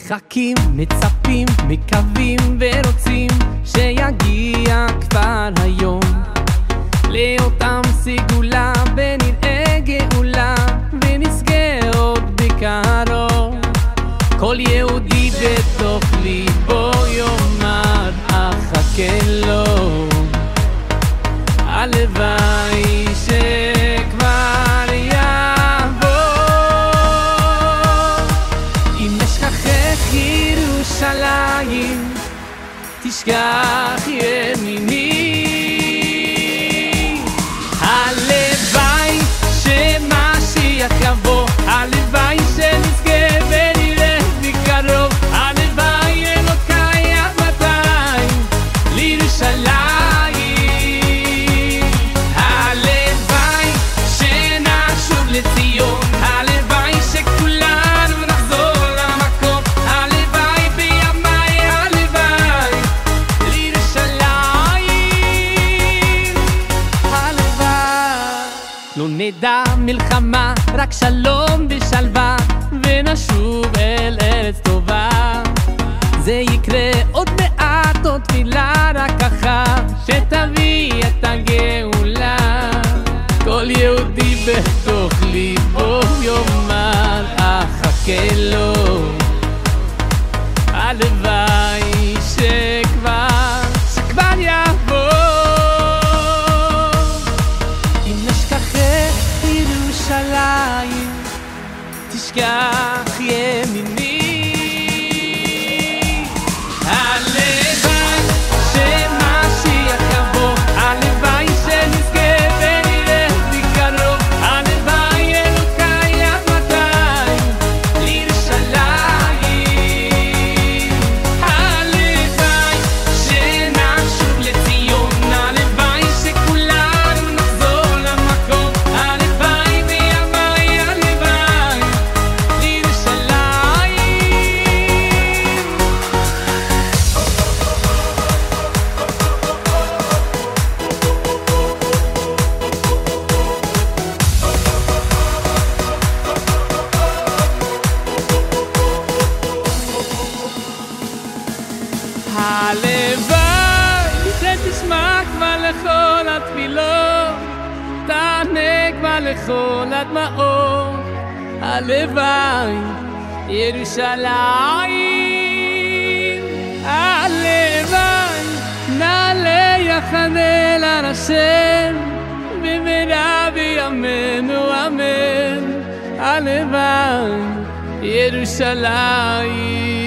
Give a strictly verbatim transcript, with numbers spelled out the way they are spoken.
מחכים, מצפים, מקווים ורוצים שיגיע כבר היום לאותם סגולה ונראה גאולה ונזכה עוד בקרוב. כל יהודי בתוך ליבו יאמר אחכה לו, הלוואי שכבר יבוא. אם אשכחך ירושלים תשכח ימיני, הלוואי שמשיח יבוא, הלוואי שנזכה ונראה בקרוב, הלוואי אלוקיי אבותיי לירושלים, הלוואי שנשוב לציון, הלוואי שכולנו נחזור למקום, הלוואי בימיי, הלוואי לירושלים, הלוואי לא נדע מלחמה, רק שלום ושלווה, ונשוב אל ארץ טובה. זה יקרה עוד מעט, עוד תפילה רק אחת שתביא את הגאולה. כל יהודי בתוך ליבו יאמר אחכה לו, הלוואי שכבר, שכבר יבוא. אם אשכחך ירושלים תשכח ימיני, הלוואי שמשיח יבוא, הלוואי שנזכה ונראה בקרוב, הלוואי אלוקיי אבותיי לירושלים, הלוואי שנשוב לציון, הלוואי שכולנו נחזור למקום, הלוואי בימיי, הלוואי לירושלים. הלוואי שתשמע כבר לכל התפילות, תענה כבר לכל הדמעות, הלוואי ירושלים, הלוואי נעלה יחד אל הר השם במהרה בימינו אמן, הלוואי ירושלים.